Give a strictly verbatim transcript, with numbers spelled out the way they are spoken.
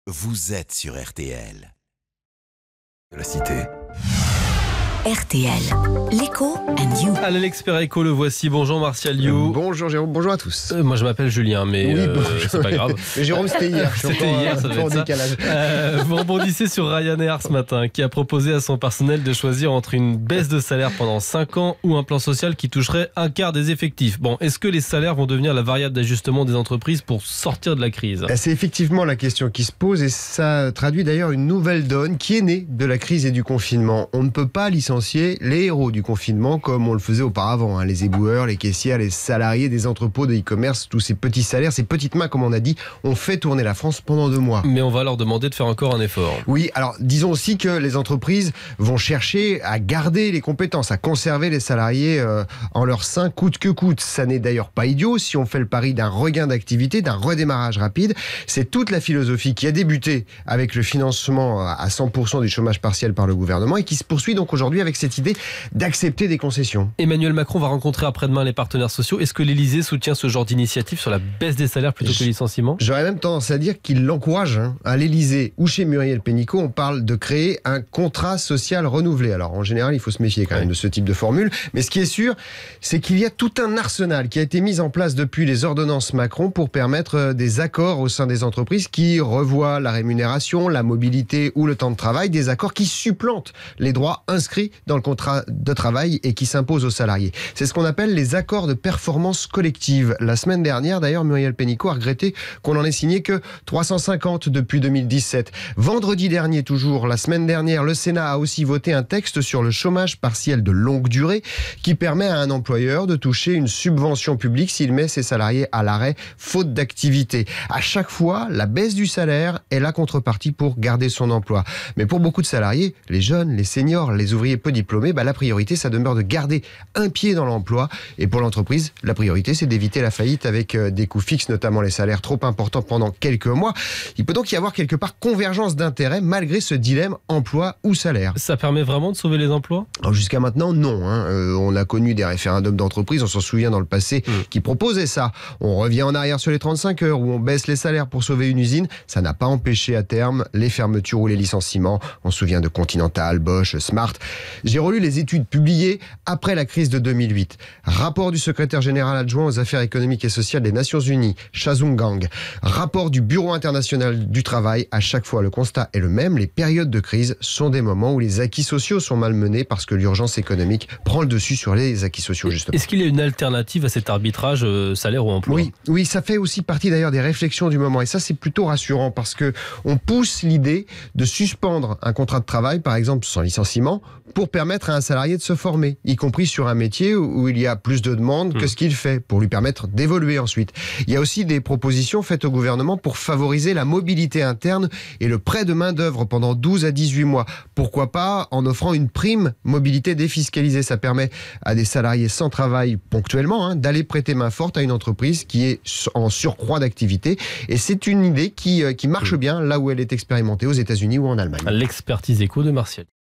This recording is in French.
Vous êtes sur R T L. De la cité. R T L, l'écho and you. Allez, l'expert écho, le voici. Bonjour Martial You. Bonjour Jérôme, bonjour à tous. Euh, moi je m'appelle Julien, mais Oui, euh, bon, c'est pas grave. Jérôme, c'était hier. Je suis C'était encore, hier, euh, ça un peu doit en être ça. décalage. Euh, vous rebondissez sur Ryanair ce matin, qui a proposé à son personnel de choisir entre une baisse de salaire pendant cinq ans ou un plan social qui toucherait un quart des effectifs. Bon, est-ce que les salaires vont devenir la variable d'ajustement des entreprises pour sortir de la crise ? C'est effectivement la question qui se pose et ça traduit d'ailleurs une nouvelle donne qui est née de la crise et du confinement. On ne peut pas licencier les héros du confinement comme on le faisait auparavant, hein. Les éboueurs, les caissières, les salariés des entrepôts de e-commerce, tous ces petits salaires, ces petites mains comme on a dit, ont fait tourner la France pendant deux mois. Mais on va leur demander de faire encore un effort. Oui, alors disons aussi que les entreprises vont chercher à garder les compétences, à conserver les salariés euh, en leur sein coûte que coûte. Ça n'est d'ailleurs pas idiot si on fait le pari d'un regain d'activité, d'un redémarrage rapide. C'est toute la philosophie qui a débuté avec le financement à cent pour cent du chômage partiel par le gouvernement et qui se poursuit donc aujourd'hui avec cette idée d'accepter des concessions. Emmanuel Macron va rencontrer après-demain les partenaires sociaux. Est-ce que l'Élysée soutient ce genre d'initiative sur la baisse des salaires plutôt que le licenciement ? J'aurais même tendance à dire qu'il l'encourage. Hein. À l'Élysée ou chez Muriel Pénicaud, on parle de créer un contrat social renouvelé. Alors en général, il faut se méfier quand même de ce type de formule. Mais ce qui est sûr, c'est qu'il y a tout un arsenal qui a été mis en place depuis les ordonnances Macron pour permettre des accords au sein des entreprises qui revoient la rémunération, la mobilité ou le temps de travail. Des accords qui supplantent les droits inscrits dans le contrat de travail et qui s'imposent aux salariés. C'est ce qu'on appelle les accords de performance collective. La semaine dernière, d'ailleurs, Muriel Pénicaud a regretté qu'on n'en ait signé que trois cent cinquante depuis deux mille dix-sept. Vendredi dernier, toujours, la semaine dernière, le Sénat a aussi voté un texte sur le chômage partiel de longue durée qui permet à un employeur de toucher une subvention publique s'il met ses salariés à l'arrêt faute d'activité. À chaque fois, la baisse du salaire est la contrepartie pour garder son emploi. Mais pour beaucoup de salariés, les jeunes, les seniors, les ouvriers peu diplômés, bah, la priorité, ça demeure de garder un pied dans l'emploi. Et pour l'entreprise, la priorité, c'est d'éviter la faillite avec des coûts fixes, notamment les salaires trop importants pendant quelques mois. Il peut donc y avoir quelque part convergence d'intérêts malgré ce dilemme emploi ou salaire. Ça permet vraiment de sauver les emplois ? Alors jusqu'à maintenant, non. Hein. Euh, on a connu des référendums d'entreprise, on s'en souvient dans le passé, mmh. qui proposaient ça. On revient en arrière sur les trente-cinq heures où on baisse les salaires pour sauver une usine. Ça n'a pas empêché à terme les fermetures ou les licenciements. On se souvient de Continental, Bosch, Smart. J'ai relu les études publiées après la crise de deux mille huit. Rapport du secrétaire général adjoint aux affaires économiques et sociales des Nations Unies, Chazung Gang. Rapport du Bureau international du travail. À chaque fois, le constat est le même. Les périodes de crise sont des moments où les acquis sociaux sont malmenés parce que l'urgence économique prend le dessus sur les acquis sociaux, justement. Est-ce qu'il y a une alternative à cet arbitrage euh, salaire ou emploi ? Oui, oui, ça fait aussi partie d'ailleurs des réflexions du moment. Et ça, c'est plutôt rassurant parce que on pousse l'idée de suspendre un contrat de travail, par exemple sans licenciement, pour permettre à un salarié de se former, y compris sur un métier où il y a plus de demandes que ce qu'il fait, pour lui permettre d'évoluer ensuite. Il y a aussi des propositions faites au gouvernement pour favoriser la mobilité interne et le prêt de main-d'œuvre pendant douze à dix-huit mois. Pourquoi pas en offrant une prime mobilité défiscalisée. Ça permet à des salariés sans travail ponctuellement hein, d'aller prêter main forte à une entreprise qui est en surcroît d'activité. Et c'est une idée qui, qui marche bien là où elle est expérimentée, aux États-Unis ou en Allemagne. L'expertise éco de Martial.